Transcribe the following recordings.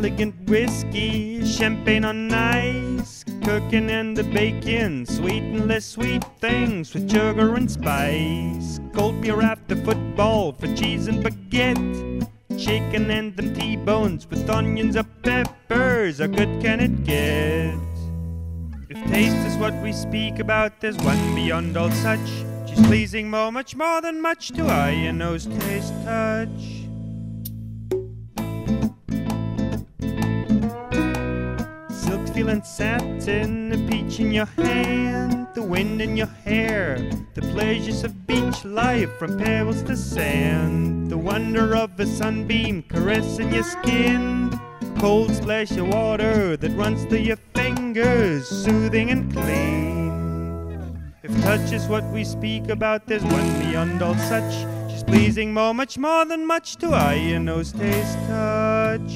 elegant whiskey, champagne on ice, cooking and the bacon, sweet and less sweet things with sugar and spice. Cold beer after football for cheese and baguette, chicken and them T-bones with onions or peppers. How good can it get? If taste is what we speak about, there's one beyond all such. She's pleasing more, much more than much to eye and nose, taste, touch. Silk feeling satin, a peach in your hand, the wind in your hair, the pleasures of beach life from pebbles to sand, the wonder of a sunbeam caressing your skin, cold splash of water that runs through your fingers, soothing and clean. If touch is what we speak about, there's one beyond all such. She's pleasing more, much more than much to eye and nose, taste, touch.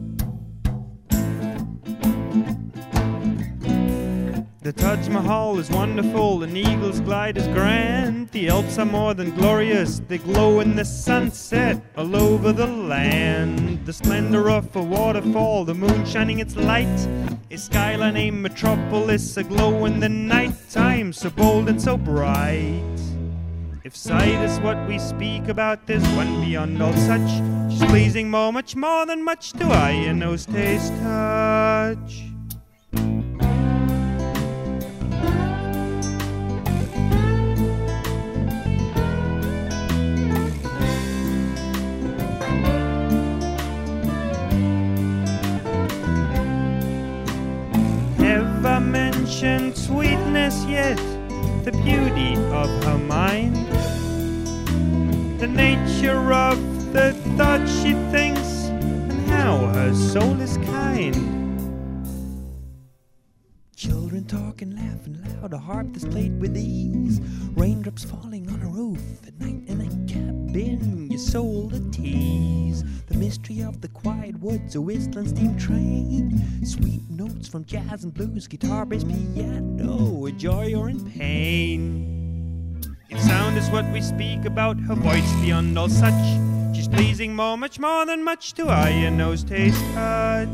The Taj Mahal is wonderful, an eagle's glide is grand. The Alps are more than glorious, they glow in the sunset all over the land. The splendor of a waterfall, the moon shining its light, a skyline, a metropolis aglow in the night time, so bold and so bright. If sight is what we speak about, there's one beyond all such. She's pleasing more, much more than much to eye and nose, taste, touch. Have I mentioned sweetness yet? The beauty of her mind, the nature of the thought she thinks, and how her soul is kind. Children talking, laughing loud, a harp that's played with ease, raindrops falling on a roof at night in a cabin, your soul to tease. The mystery of the quiet woods, a whistling steam train, sweet notes from jazz and blues, guitar, bass, piano, a joy or in pain. If sound is what we speak about, her voice beyond all such. She's pleasing more, much more than much to eye and nose, taste, touch.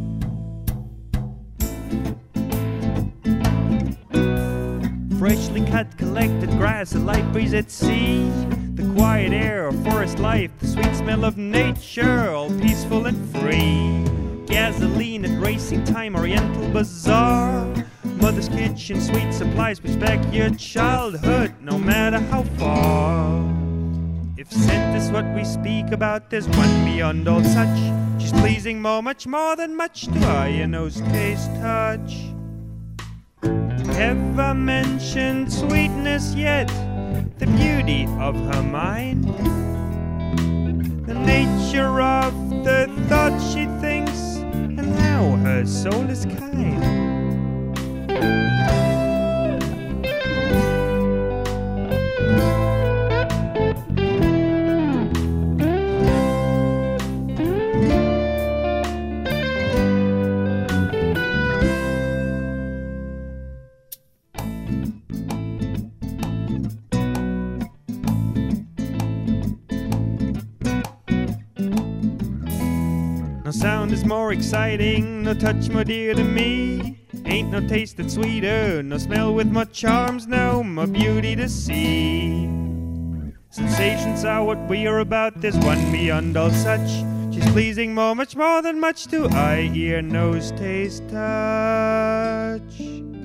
Freshly cut, collected grass, a light breeze at sea, the quiet air of forest life, the sweet smell of nature, all peaceful and free. Gasoline at racing time, oriental bazaar, mother's kitchen, sweet supplies, push back your childhood, no matter how far. If scent is what we speak about, there's one beyond all such. She's pleasing more, much more than much to eye and nose, taste, touch. Have I mentioned sweetness yet? The beauty of her mind, the nature of the thought she thinks, and how her soul is kind. No sound is more exciting, no touch more dear to me. Ain't no taste that's sweeter, no smell with more charms, no more beauty to see. Sensations are what we are about, there's one beyond all such. She's pleasing more, much more than much to eye, ear, nose, taste, touch.